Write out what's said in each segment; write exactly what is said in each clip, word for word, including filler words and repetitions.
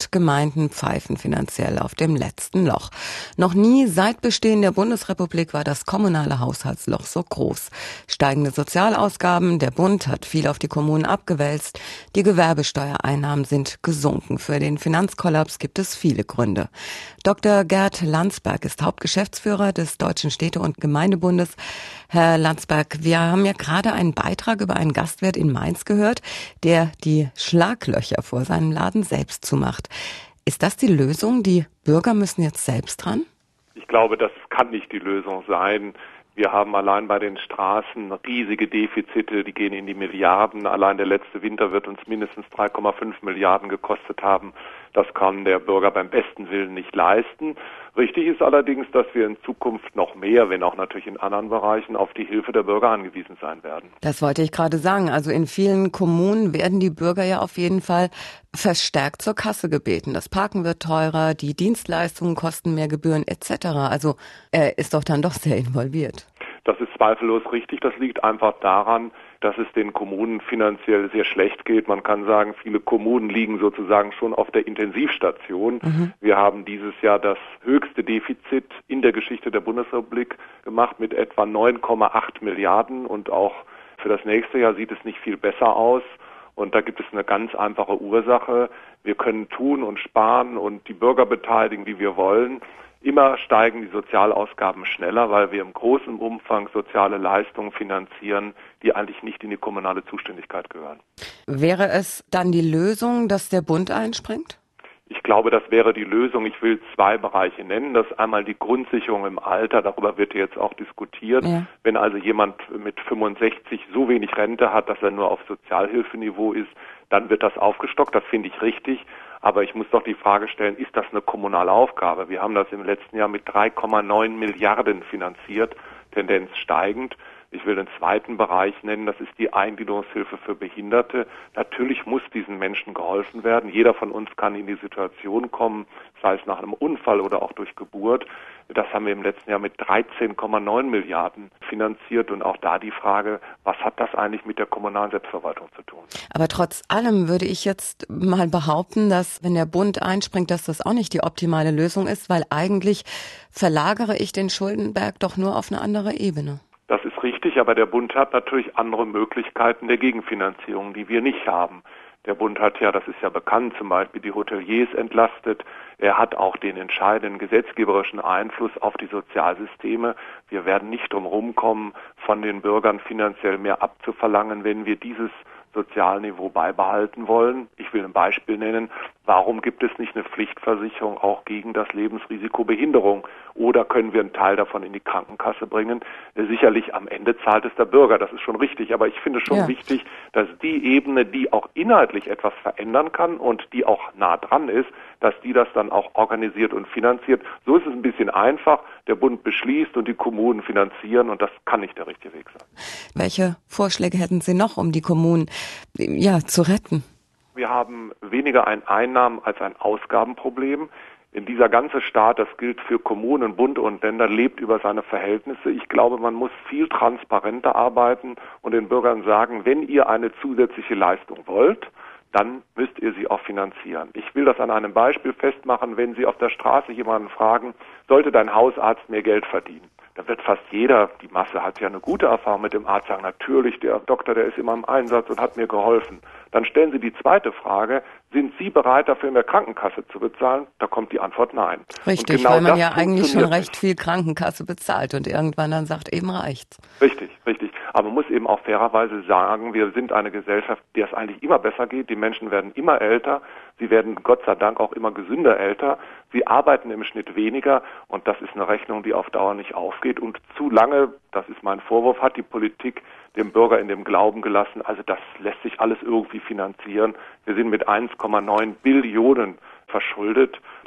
und Gemeinden pfeifen finanziell auf dem letzten Loch. Noch nie seit Bestehen der Bundesrepublik war das kommunale Haushaltsloch so groß. Steigende Sozialausgaben, der Bund hat viel auf die Kommunen abgewälzt, die Gewerbesteuereinnahmen sind gesunken. Für den Finanzkollaps gibt es viele Gründe. Doktor Gerd Landsberg ist Hauptgeschäftsführer des Deutschen Städte- und Gemeindebundes. Herr Landsberg, wir haben ja gerade einen Beitrag über einen Gastwirt in Mainz gehört, der die Schlaglöcher vor seinem Laden selbst zumacht. Ist das die Lösung? Die Bürger müssen jetzt selbst dran? Ich glaube, das kann nicht die Lösung sein. Wir haben allein bei den Straßen riesige Defizite, die gehen in die Milliarden. Allein der letzte Winter wird uns mindestens drei Komma fünf Milliarden gekostet haben. Das kann der Bürger beim besten Willen nicht leisten. Richtig ist allerdings, dass wir in Zukunft noch mehr, wenn auch natürlich in anderen Bereichen, auf die Hilfe der Bürger angewiesen sein werden. Das wollte ich gerade sagen. Also in vielen Kommunen werden die Bürger ja auf jeden Fall verstärkt zur Kasse gebeten. Das Parken wird teurer, die Dienstleistungen kosten mehr Gebühren et cetera. Also er ist doch dann doch sehr involviert. Das ist zweifellos richtig. Das liegt einfach daran, dass es den Kommunen finanziell sehr schlecht geht. Man kann sagen, viele Kommunen liegen sozusagen schon auf der Intensivstation. Mhm. Wir haben dieses Jahr das höchste Defizit in der Geschichte der Bundesrepublik gemacht mit etwa neun Komma acht Milliarden und auch für das nächste Jahr sieht es nicht viel besser aus. Und da gibt es eine ganz einfache Ursache. Wir können tun und sparen und die Bürger beteiligen, wie wir wollen. Immer steigen die Sozialausgaben schneller, weil wir im großen Umfang soziale Leistungen finanzieren, die eigentlich nicht in die kommunale Zuständigkeit gehören. Wäre es dann die Lösung, dass der Bund einspringt? Ich glaube, das wäre die Lösung. Ich will zwei Bereiche nennen. Das ist einmal die Grundsicherung im Alter. Darüber wird jetzt auch diskutiert. Ja. Wenn also jemand mit fünfundsechzig so wenig Rente hat, dass er nur auf Sozialhilfeniveau ist, dann wird das aufgestockt. Das finde ich richtig. Aber ich muss doch die Frage stellen, ist das eine kommunale Aufgabe? Wir haben das im letzten Jahr mit drei Komma neun Milliarden finanziert, Tendenz steigend. Ich will den zweiten Bereich nennen, das ist die Eingliederungshilfe für Behinderte. Natürlich muss diesen Menschen geholfen werden. Jeder von uns kann in die Situation kommen, sei es nach einem Unfall oder auch durch Geburt. Das haben wir im letzten Jahr mit dreizehn Komma neun Milliarden finanziert. Und auch da die Frage, was hat das eigentlich mit der kommunalen Selbstverwaltung zu tun? Aber trotz allem würde ich jetzt mal behaupten, dass wenn der Bund einspringt, dass das auch nicht die optimale Lösung ist, weil eigentlich verlagere ich den Schuldenberg doch nur auf eine andere Ebene. Das ist richtig, aber der Bund hat natürlich andere Möglichkeiten der Gegenfinanzierung, die wir nicht haben. Der Bund hat ja, das ist ja bekannt, zum Beispiel die Hoteliers entlastet. Er hat auch den entscheidenden gesetzgeberischen Einfluss auf die Sozialsysteme. Wir werden nicht drum rumkommen, von den Bürgern finanziell mehr abzuverlangen, wenn wir dieses Sozialniveau beibehalten wollen. Ich will ein Beispiel nennen. Warum gibt es nicht eine Pflichtversicherung auch gegen das Lebensrisiko Behinderung? Oder können wir einen Teil davon in die Krankenkasse bringen? Sicherlich am Ende zahlt es der Bürger, das ist schon richtig. Aber ich finde schon ja. wichtig, dass die Ebene, die auch inhaltlich etwas verändern kann und die auch nah dran ist, dass die das dann auch organisiert und finanziert. So ist es ein bisschen einfach. Der Bund beschließt und die Kommunen finanzieren und das kann nicht der richtige Weg sein. Welche Vorschläge hätten Sie noch, um die Kommunen ja, zu retten? Wir haben weniger ein Einnahmen- als ein Ausgabenproblem. In dieser ganze Staat, das gilt für Kommunen, Bund und Länder, lebt über seine Verhältnisse. Ich glaube, man muss viel transparenter arbeiten und den Bürgern sagen, wenn ihr eine zusätzliche Leistung wollt, dann müsst ihr sie auch finanzieren. Ich will das an einem Beispiel festmachen, wenn Sie auf der Straße jemanden fragen, sollte dein Hausarzt mehr Geld verdienen? Da wird fast jeder, die Masse hat ja eine gute Erfahrung mit dem Arzt, sagen, natürlich, der Doktor, der ist immer im Einsatz und hat mir geholfen. Dann stellen Sie die zweite Frage, sind Sie bereit, dafür in der Krankenkasse zu bezahlen? Da kommt die Antwort nein. Richtig, genau weil man ja eigentlich schon recht nicht. viel Krankenkasse bezahlt und irgendwann dann sagt, eben reicht's. Richtig, richtig. Aber man muss eben auch fairerweise sagen, wir sind eine Gesellschaft, der es eigentlich immer besser geht. Die Menschen werden immer älter. Sie werden Gott sei Dank auch immer gesünder älter. Sie arbeiten im Schnitt weniger und das ist eine Rechnung, die auf Dauer nicht aufgeht. Und zu lange, das ist mein Vorwurf, hat die Politik dem Bürger in dem Glauben gelassen, also das lässt sich alles irgendwie finanzieren. Wir sind mit eins Komma neun Billionen verschuldet.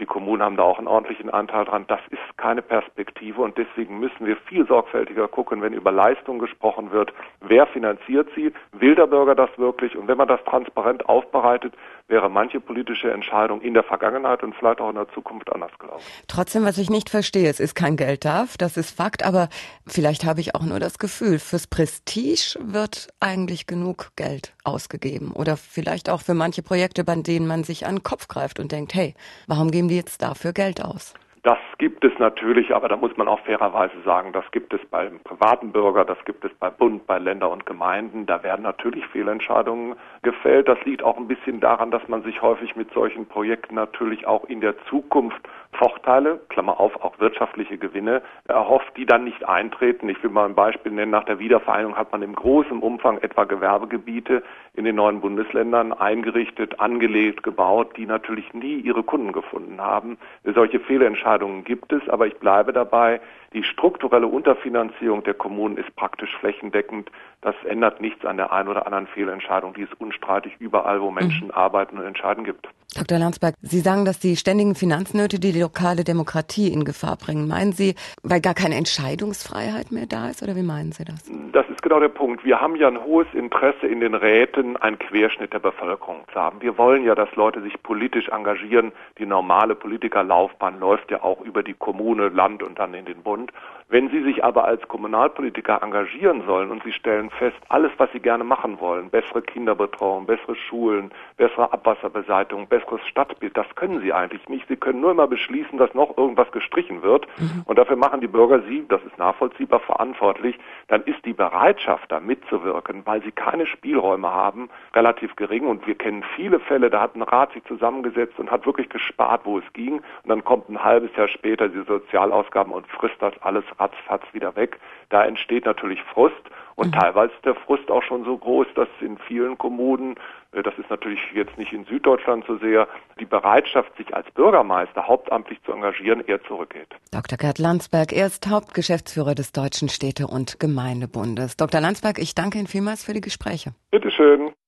Die Kommunen haben da auch einen ordentlichen Anteil dran. Das ist keine Perspektive und deswegen müssen wir viel sorgfältiger gucken, wenn über Leistung gesprochen wird. Wer finanziert sie? Will der Bürger das wirklich? Und wenn man das transparent aufbereitet, wäre manche politische Entscheidung in der Vergangenheit und vielleicht auch in der Zukunft anders gelaufen. Trotzdem, was ich nicht verstehe, es ist kein Geld da, das ist Fakt, aber vielleicht habe ich auch nur das Gefühl, fürs Prestige wird eigentlich genug Geld ausgegeben oder vielleicht auch für manche Projekte, bei denen man sich an den Kopf greift und denkt, hey, warum geben die jetzt dafür Geld aus? Das gibt es natürlich, aber da muss man auch fairerweise sagen, das gibt es beim privaten Bürger, das gibt es bei Bund, bei Länder und Gemeinden. Da werden natürlich Fehlentscheidungen gefällt. Das liegt auch ein bisschen daran, dass man sich häufig mit solchen Projekten natürlich auch in der Zukunft Vorteile, Klammer auf, auch wirtschaftliche Gewinne erhofft, die dann nicht eintreten. Ich will mal ein Beispiel nennen. Nach der Wiedervereinigung hat man im großen Umfang etwa Gewerbegebiete in den neuen Bundesländern eingerichtet, angelegt, gebaut, die natürlich nie ihre Kunden gefunden haben. Solche Fehlentscheidungen gibt es, aber ich bleibe dabei, die strukturelle Unterfinanzierung der Kommunen ist praktisch flächendeckend. Das ändert nichts an der einen oder anderen Fehlentscheidung, die es unstreitig überall, wo Menschen mhm. arbeiten und entscheiden gibt. Doktor Landsberg, Sie sagen, dass die ständigen Finanznöte die lokale Demokratie in Gefahr bringen. Meinen Sie, weil gar keine Entscheidungsfreiheit mehr da ist, oder wie meinen Sie das? Das ist genau der Punkt. Wir haben ja ein hohes Interesse in den Räten, einen Querschnitt der Bevölkerung zu haben. Wir wollen ja, dass Leute sich politisch engagieren. Die normale Politikerlaufbahn läuft ja auch über die Kommune, Land und dann in den Bund. Wenn Sie sich aber als Kommunalpolitiker engagieren sollen und Sie stellen fest, alles, was Sie gerne machen wollen, bessere Kinderbetreuung, bessere Schulen, bessere Abwasserbeseitigung, besseres Stadtbild, das können Sie eigentlich nicht. Sie können nur immer beschließen, dass noch irgendwas gestrichen wird mhm. und dafür machen die Bürger Sie, das ist nachvollziehbar, verantwortlich. Dann ist die Bereitschaft, da mitzuwirken, weil sie keine Spielräume haben, relativ gering und wir kennen viele Fälle, da hat ein Rat sich zusammengesetzt und hat wirklich gespart, wo es ging und dann kommt ein halbes Jahr später die Sozialausgaben und frisst das alles ratzfatz wieder weg. Da entsteht natürlich Frust und mhm. teilweise ist der Frust auch schon so groß, dass in vielen Kommunen, das ist natürlich jetzt nicht in Süddeutschland so sehr, die Bereitschaft, sich als Bürgermeister hauptamtlich zu engagieren, eher zurückgeht. Doktor Gerd Landsberg, er ist Hauptgeschäftsführer des Deutschen Städte- und Gemeindebundes. Doktor Landsberg, ich danke Ihnen vielmals für die Gespräche. Bitte schön.